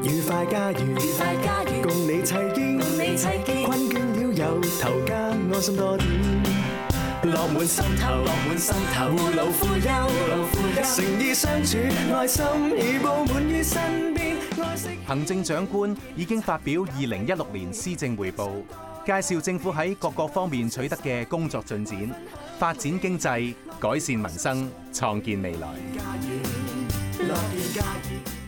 愉快家園， 愉快家園， 共你齊建， 共你齊建， 困倦了由頭家安心多點，樂滿心頭， 樂滿心頭， 護老扶幼， 護老扶幼， 誠意相處，愛心已佈滿於身邊。 行政長官已經發表2016年施政匯報，介紹政府喺各個方面取得嘅工作進展，發展經濟，改善民生，創建未來。 樂園家園。